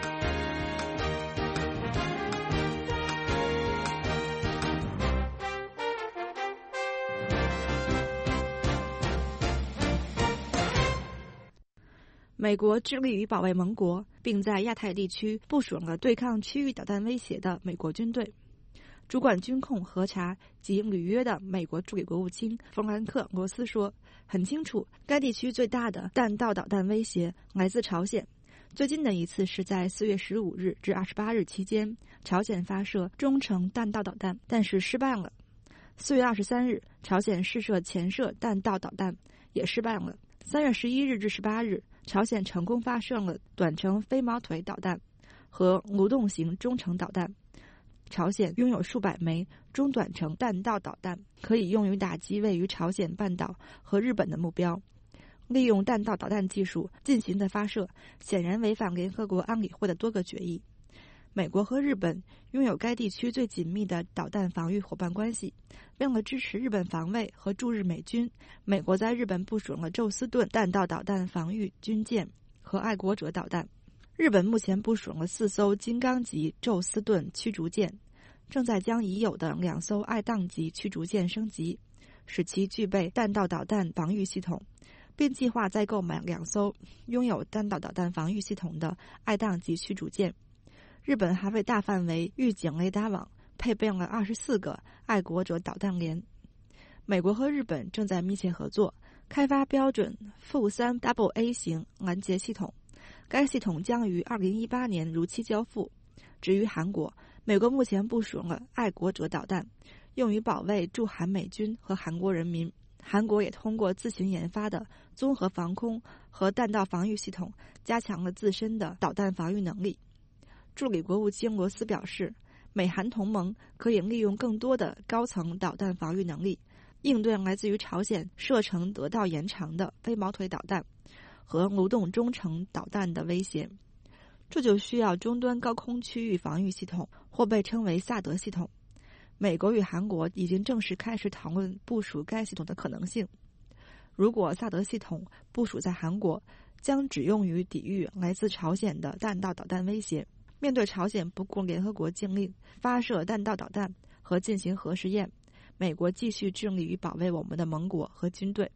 美国致力于保卫盟国，并在亚太地区部署了对抗区域导弹威胁的美国军队。主管军控、核查及履约的美国助理国务卿弗兰克·罗斯说，很清楚，该地区最大的弹道导弹威胁来自朝鲜。最近的一次是在四月十五日至二十八日期间，朝鲜发射中程弹道导弹，但是失败了。四月二十三日，朝鲜试射潜射弹道导弹，也失败了。三月十一日至十八日，朝鲜成功发射了短程飞毛腿导弹和蠕动型中程导弹。朝鲜拥有数百枚中短程弹道导弹，可以用于打击位于朝鲜半岛和日本的目标。利用弹道导弹技术进行的发射，显然违反联合国安理会的多个决议。美国和日本拥有该地区最紧密的导弹防御伙伴关系。为了支持日本防卫和驻日美军，美国在日本部署了宙斯盾弹道导弹防御军舰和爱国者导弹。日本目前部署了四艘金刚级宙斯盾驱逐舰，正在将已有的两艘爱宕级驱逐舰升级，使其具备弹道导弹防御系统，并计划再购买两艘拥有弹道导弹防御系统的爱宕级驱逐舰。日本还为大范围预警雷达网配备了二十四个爱国者导弹连。美国和日本正在密切合作，开发标准负三 Double A 型拦截系统。该系统将于二零一八年如期交付。至于韩国，美国目前部署了爱国者导弹，用于保卫驻韩美军和韩国人民。韩国也通过自行研发的综合防空和弹道防御系统，加强了自身的导弹防御能力。助理国务卿罗斯表示，美韩同盟可以利用更多的高层导弹防御能力，应对来自于朝鲜射程得到延长的飞毛腿导弹和蠕动中程导弹的威胁。这就需要终端高空区域防御系统，或被称为萨德系统。美国与韩国已经正式开始讨论部署该系统的可能性。如果萨德系统部署在韩国，将只用于抵御来自朝鲜的弹道导弹威胁。面对朝鲜不顾联合国禁令发射弹道导弹和进行核试验，美国继续致力于保卫我们的盟国和军队。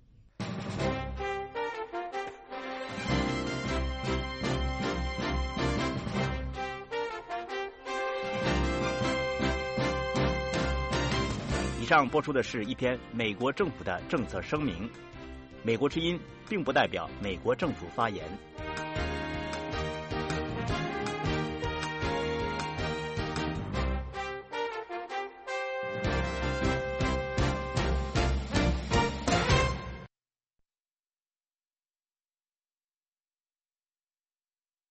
以上播出的是一篇美国政府的政策声明。 美国之音并不代表美国政府发言。